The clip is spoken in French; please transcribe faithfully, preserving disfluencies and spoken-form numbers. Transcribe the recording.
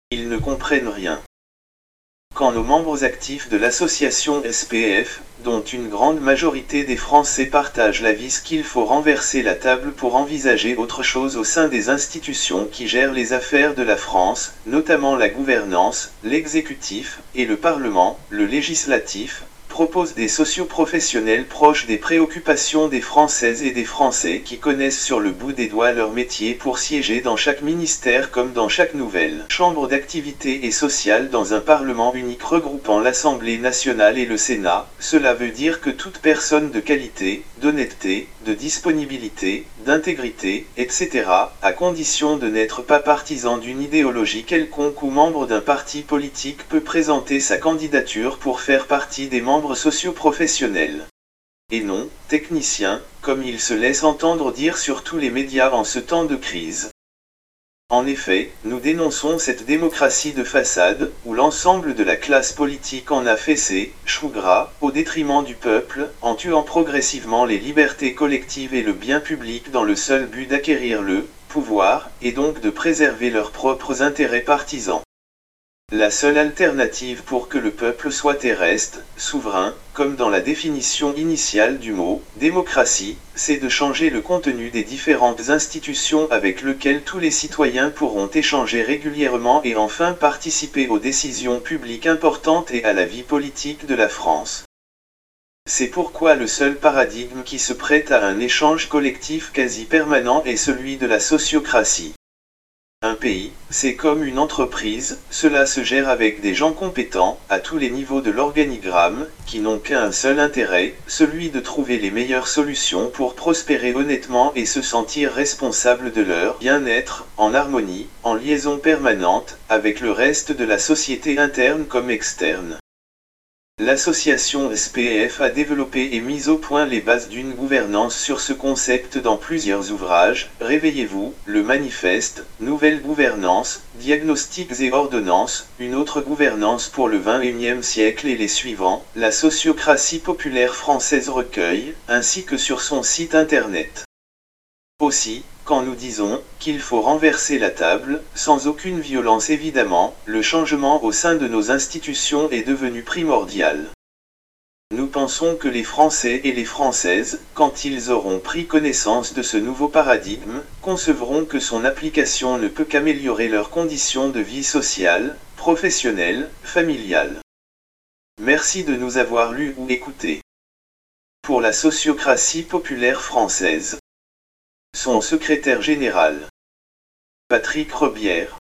Ils ne comprennent rien. Quand nos membres actifs de l'association S P F, dont une grande majorité des Français partagent l'avis qu'il faut renverser la table pour envisager autre chose au sein des institutions qui gèrent les affaires de la France, notamment la gouvernance, l'exécutif, et le Parlement, le législatif, propose des socioprofessionnels proches des préoccupations des Françaises et des Français qui connaissent sur le bout des doigts leur métier pour siéger dans chaque ministère comme dans chaque nouvelle chambre d'activité et sociale dans un Parlement unique regroupant l'Assemblée nationale et le Sénat. Cela veut dire que toute personne de qualité, d'honnêteté, de disponibilité, d'intégrité, et cetera, à condition de n'être pas partisan d'une idéologie quelconque ou membre d'un parti politique peut présenter sa candidature pour faire partie des membres socio-professionnels. Et non, technicien, comme il se laisse entendre dire sur tous les médias en ce temps de crise. En effet, nous dénonçons cette démocratie de façade, où l'ensemble de la classe politique en a fessé, chou gras, au détriment du peuple, en tuant progressivement les libertés collectives et le bien public dans le seul but d'acquérir le pouvoir, et donc de préserver leurs propres intérêts partisans. La seule alternative pour que le peuple soit et reste souverain, comme dans la définition initiale du mot « démocratie », c'est de changer le contenu des différentes institutions avec lesquelles tous les citoyens pourront échanger régulièrement et enfin participer aux décisions publiques importantes et à la vie politique de la France. C'est pourquoi le seul paradigme qui se prête à un échange collectif quasi permanent est celui de la sociocratie. Un pays, c'est comme une entreprise, cela se gère avec des gens compétents, à tous les niveaux de l'organigramme, qui n'ont qu'un seul intérêt, celui de trouver les meilleures solutions pour prospérer honnêtement et se sentir responsable de leur bien-être, en harmonie, en liaison permanente, avec le reste de la société interne comme externe. L'association S P F a développé et mis au point les bases d'une gouvernance sur ce concept dans plusieurs ouvrages, Réveillez-vous, le manifeste, Nouvelle gouvernance, Diagnostics et ordonnances, une autre gouvernance pour le vingt et unième siècle et les suivants, La sociocratie populaire française recueil, ainsi que sur son site internet. Aussi, quand nous disons qu'il faut renverser la table, sans aucune violence évidemment, le changement au sein de nos institutions est devenu primordial. Nous pensons que les Français et les Françaises, quand ils auront pris connaissance de ce nouveau paradigme, concevront que son application ne peut qu'améliorer leurs conditions de vie sociale, professionnelle, familiale. Merci de nous avoir lus ou écoutés. Pour la sociocratie populaire française. Son secrétaire général. Patrick Rebière.